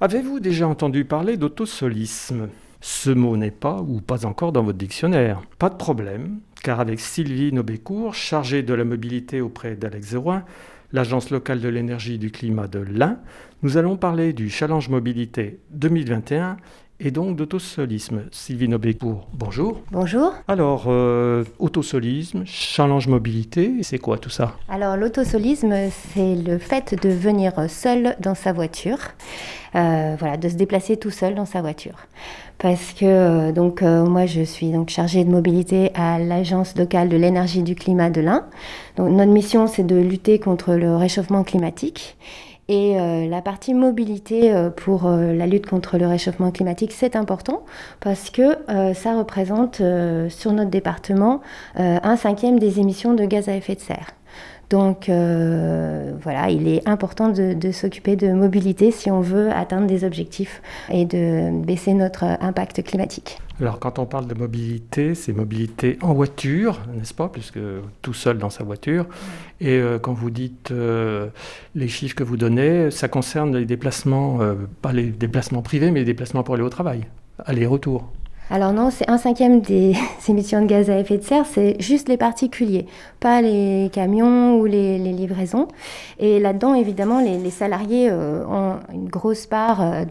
Avez-vous déjà entendu parler d'autosolisme ? Ce mot n'est pas ou pas encore dans votre dictionnaire. Pas de problème, car avec Sylvie Nobécourt, chargée de la mobilité auprès d'Alex Zerouin, l'Agence locale de l'énergie et du climat de l'Ain, nous allons parler du Challenge Mobilité 2021 et donc d'autosolisme. Sylvie Nobécourt, bonjour. Bonjour. Alors, autosolisme, Challenge Mobilité, c'est quoi tout ça ? Alors l'autosolisme, c'est le fait de venir seul dans sa voiture, de se déplacer tout seul dans sa voiture. Parce que moi je suis donc chargée de mobilité à l'Agence locale de l'énergie et du climat de l'Ain. Donc notre mission c'est de lutter contre le réchauffement climatique. Et la partie mobilité pour la lutte contre le réchauffement climatique, c'est important parce que ça représente sur notre département 1/5 des émissions de gaz à effet de serre. Donc il est important de s'occuper de mobilité si on veut atteindre des objectifs et de baisser notre impact climatique. Alors quand on parle de mobilité, c'est mobilité en voiture, n'est-ce pas, puisque tout seul dans sa voiture. Et quand vous dites les chiffres que vous donnez, ça concerne les déplacements, pas les déplacements privés, mais les déplacements pour aller au travail, aller-retour. Alors non, c'est 1/5 des émissions de gaz à effet de serre, c'est juste les particuliers, pas les camions ou les livraisons. Et là-dedans, évidemment, les salariés ont une grosse part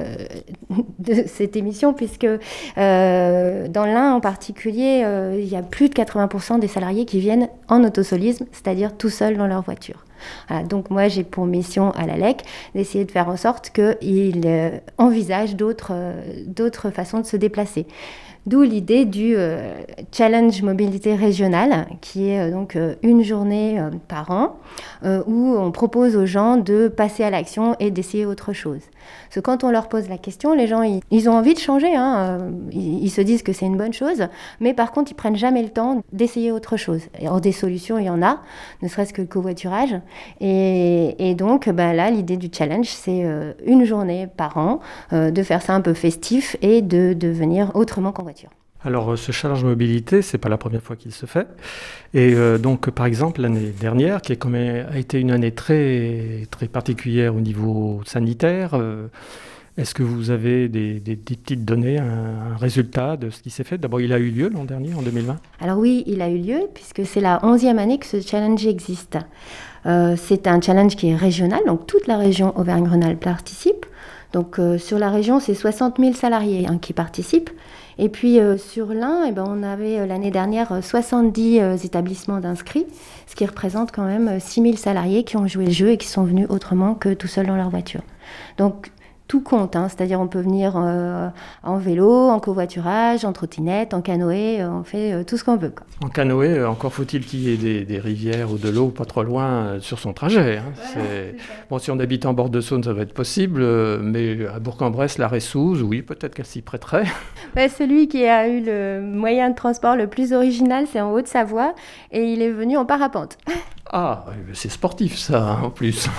de cette émission, puisque dans l'Ain en particulier, il y a plus de 80% des salariés qui viennent en autosolisme, c'est-à-dire tout seuls dans leur voiture. Voilà, donc moi j'ai pour mission à l'ALEC d'essayer de faire en sorte qu'ils envisagent d'autres façons de se déplacer. D'où l'idée du Challenge Mobilité Régionale, qui est une journée par an, où on propose aux gens de passer à l'action et d'essayer autre chose. Parce que quand on leur pose la question, les gens, ils ont envie de changer, ils se disent que c'est une bonne chose, mais par contre, ils prennent jamais le temps d'essayer autre chose. Alors, des solutions, il y en a, ne serait-ce que le covoiturage. Et donc, là, l'idée du challenge, c'est une journée par an, de faire ça un peu festif et de venir autrement qu'en voiture. Alors, ce challenge mobilité, c'est pas la première fois qu'il se fait. Et donc, par exemple, l'année dernière, qui a été une année très, très particulière au niveau sanitaire, est-ce que vous avez des petites données, un résultat de ce qui s'est fait ? D'abord, il a eu lieu l'an dernier, en 2020 ? Alors oui, il a eu lieu, puisque c'est la 11e année que ce challenge existe. C'est un challenge qui est régional, donc toute la région Auvergne-Rhône-Alpes participe. Donc sur la région, c'est 60 000 salariés qui participent. Et puis sur l'Ain, on avait l'année dernière 70 établissements d'inscrits, ce qui représente quand même 6 000 salariés qui ont joué le jeu et qui sont venus autrement que tout seuls dans leur voiture. Donc tout compte, c'est-à-dire on peut venir en vélo, en covoiturage, en trottinette, en canoë, on fait tout ce qu'on veut, quoi. En canoë, encore faut-il qu'il y ait des rivières ou de l'eau pas trop loin sur son trajet. Voilà, Bon, si on habite en bord de Saône, ça va être possible, mais à Bourg-en-Bresse, la Ressouze, oui, peut-être qu'elle s'y prêterait. Celui qui a eu le moyen de transport le plus original, c'est en Haute-Savoie, et il est venu en parapente. Ah, c'est sportif ça, en plus.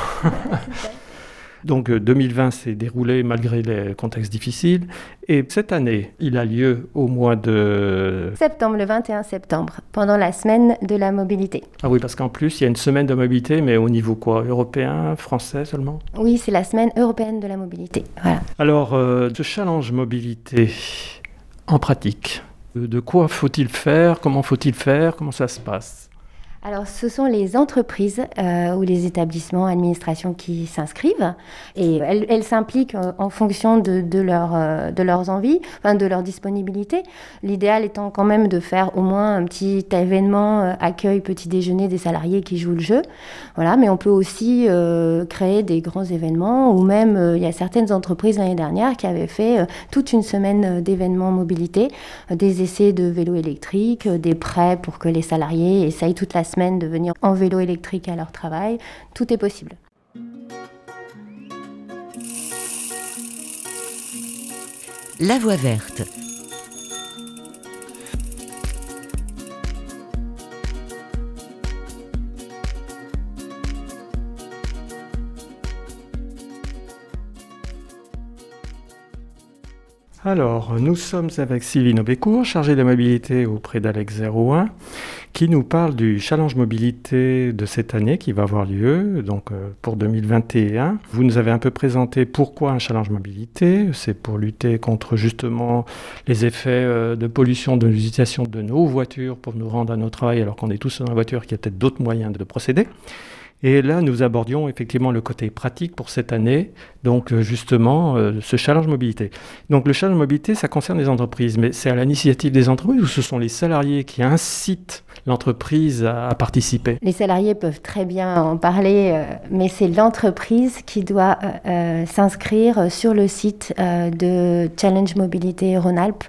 Donc 2020 s'est déroulé malgré les contextes difficiles. Et cette année, il a lieu au mois de... septembre, le 21 septembre, pendant la semaine de la mobilité. Ah oui, parce qu'en plus, il y a une semaine de mobilité, mais au niveau quoi ? Européen, français seulement ? Oui, c'est la semaine européenne de la mobilité. Voilà. Alors, ce challenge mobilité, en pratique, de quoi faut-il faire ? Comment faut-il faire ? Comment ça se passe ? Alors, ce sont les entreprises ou les établissements, administrations qui s'inscrivent et elles s'impliquent en fonction de leurs envies, de leur disponibilité. L'idéal étant quand même de faire au moins un petit événement accueil, petit déjeuner des salariés qui jouent le jeu. Voilà, mais on peut aussi créer des grands événements ou même il y a certaines entreprises l'année dernière qui avaient fait toute une semaine d'événements mobilité, des essais de vélos électriques, des prêts pour que les salariés essayent toute la semaine de venir en vélo électrique à leur travail. Tout est possible. La Voix verte. Alors, nous sommes avec Sylvie Nobécourt, chargée de mobilité auprès d'Alex Zerouin, qui nous parle du challenge mobilité de cette année qui va avoir lieu donc, pour 2021. Vous nous avez un peu présenté pourquoi un challenge mobilité. C'est pour lutter contre justement les effets de pollution de l'utilisation de nos voitures pour nous rendre à notre travail alors qu'on est tous dans la voiture, qu'il y a peut-être d'autres moyens de procéder. Et là, nous abordions effectivement le côté pratique pour cette année, donc justement ce challenge mobilité. Donc le challenge mobilité, ça concerne les entreprises, mais c'est à l'initiative des entreprises ou ce sont les salariés qui incitent l'entreprise à participer? Les salariés peuvent très bien en parler, mais c'est l'entreprise qui doit s'inscrire sur le site de Challenge Mobilité Rhône-Alpes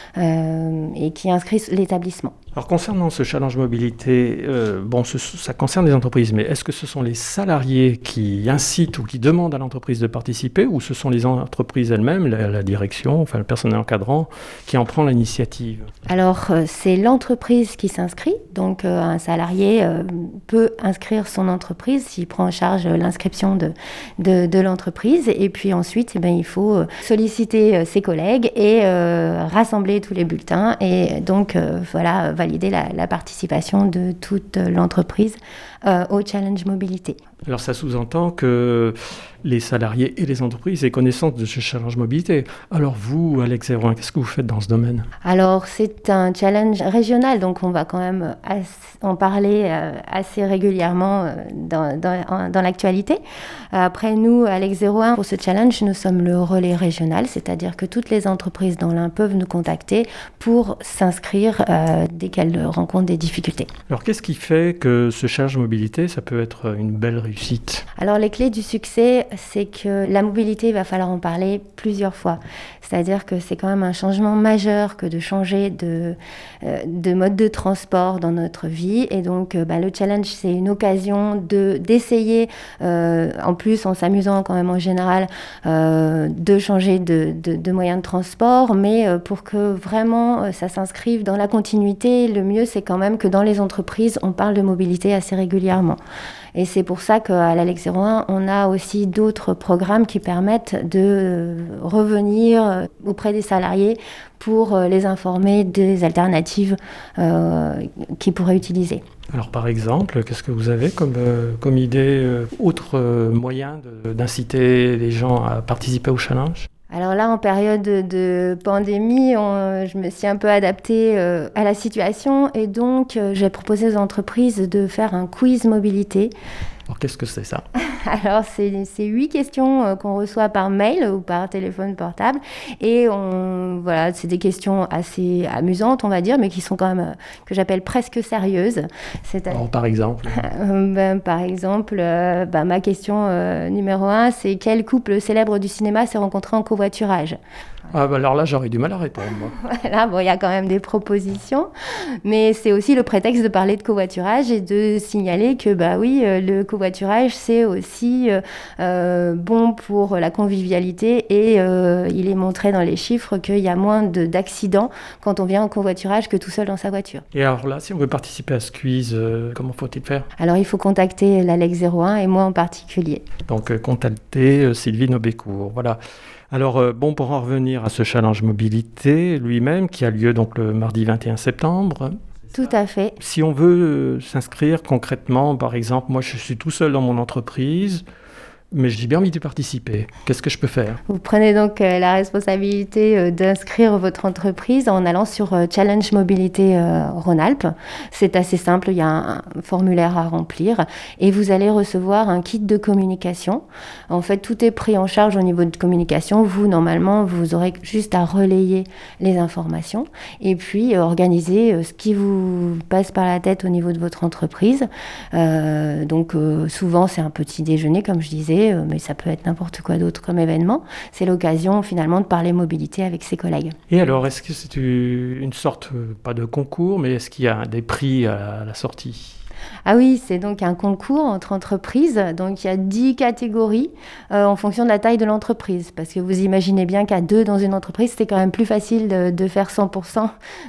et qui inscrit l'établissement. Alors concernant ce challenge mobilité, ça concerne les entreprises, mais est-ce que ce sont les salariés qui incitent ou qui demandent à l'entreprise de participer ou ce sont les entreprises elles-mêmes, la direction, enfin le personnel encadrant, qui en prend l'initiative? Alors c'est l'entreprise qui s'inscrit, donc un salarié peut inscrire son entreprise s'il prend en charge l'inscription de l'entreprise et puis ensuite il faut solliciter ses collègues et rassembler tous les bulletins et donc valider la participation de toute l'entreprise au Challenge Mobilité. Alors ça sous-entend que les salariés et les entreprises aient connaissance de ce challenge mobilité. Alors vous, Alex Zéroin, qu'est-ce que vous faites dans ce domaine? Alors c'est un challenge régional, donc on va quand même en parler assez régulièrement dans l'actualité. Après nous, Alex Zéroin, pour ce challenge, nous sommes le relais régional, c'est-à-dire que toutes les entreprises dans l'Ain peuvent nous contacter pour s'inscrire dès qu'elles rencontrent des difficultés. Alors qu'est-ce qui fait que ce challenge mobilité, ça peut être une belle réussite? Alors les clés du succès, c'est que la mobilité, il va falloir en parler plusieurs fois. C'est-à-dire que c'est quand même un changement majeur que de changer de mode de transport dans notre vie. Et donc le challenge, c'est une occasion d'essayer, en plus en s'amusant quand même en général, de changer de moyen de transport. Mais pour que vraiment ça s'inscrive dans la continuité, le mieux c'est quand même que dans les entreprises, on parle de mobilité assez régulièrement. Et c'est pour ça qu'à l'Alex Zéroin, on a aussi d'autres programmes qui permettent de revenir auprès des salariés pour les informer des alternatives qu'ils pourraient utiliser. Alors par exemple, qu'est-ce que vous avez comme idée, autre moyen d'inciter les gens à participer au challenge? Alors là, en période de pandémie, je me suis un peu adaptée à la situation et donc j'ai proposé aux entreprises de faire un quiz mobilité. Alors qu'est-ce que c'est ça? Alors c'est 8 questions qu'on reçoit par mail ou par téléphone portable et c'est des questions assez amusantes on va dire mais qui sont quand même que j'appelle presque sérieuses. Alors, par exemple ma question numéro 1 c'est quel couple célèbre du cinéma s'est rencontré en covoiturage? Alors là, j'aurais du mal à répondre. Voilà, il y a quand même des propositions, mais c'est aussi le prétexte de parler de covoiturage et de signaler que, le covoiturage, c'est aussi bon pour la convivialité et il est montré dans les chiffres qu'il y a moins d'accidents quand on vient en covoiturage que tout seul dans sa voiture. Et alors là, si on veut participer à ce quiz, comment faut-il faire? Alors, il faut contacter l'Alex 01 et moi en particulier. Donc, contacter Sylvie Nobécourt, voilà. Alors, pour en revenir à ce challenge mobilité lui-même, qui a lieu donc le mardi 21 septembre. Tout à fait. Si on veut s'inscrire concrètement, par exemple, moi je suis tout seul dans mon entreprise, mais j'ai bien envie de participer. Qu'est-ce que je peux faire? Vous prenez donc la responsabilité d'inscrire votre entreprise en allant sur Challenge Mobilité Rhône-Alpes. C'est assez simple, il y a un formulaire à remplir et vous allez recevoir un kit de communication. En fait, tout est pris en charge au niveau de communication. Vous, normalement, vous aurez juste à relayer les informations et puis organiser ce qui vous passe par la tête au niveau de votre entreprise. Souvent, c'est un petit déjeuner, comme je disais, mais ça peut être n'importe quoi d'autre comme événement. C'est l'occasion finalement de parler mobilité avec ses collègues. Et alors, est-ce que c'est une sorte, pas de concours, mais est-ce qu'il y a des prix à la sortie? Ah oui, c'est donc un concours entre entreprises. Donc il y a 10 catégories en fonction de la taille de l'entreprise. Parce que vous imaginez bien qu'à 2 dans une entreprise, c'était quand même plus facile de faire 100%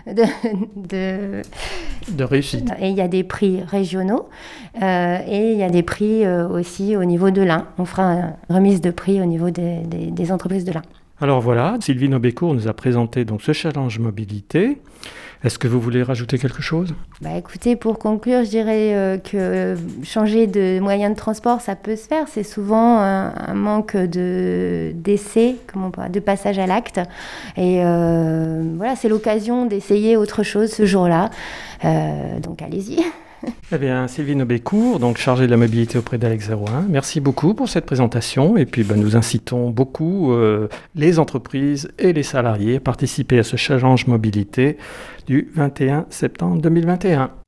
de réussite. Et il y a des prix régionaux et il y a des prix aussi au niveau de l'Ain. On fera une remise de prix au niveau des entreprises de l'Ain. Alors voilà, Sylvie Nobécourt nous a présenté donc ce challenge mobilité. Est-ce que vous voulez rajouter quelque chose ? Écoutez, pour conclure, je dirais que changer de moyen de transport, ça peut se faire. C'est souvent un manque d'essai, de passage à l'acte. Et c'est l'occasion d'essayer autre chose ce jour-là. Donc allez-y. Eh bien, Sylvie Nobécourt, donc chargée de la mobilité auprès d'Alex 01, merci beaucoup pour cette présentation. Et puis, nous incitons beaucoup les entreprises et les salariés à participer à ce challenge mobilité du 21 septembre 2021.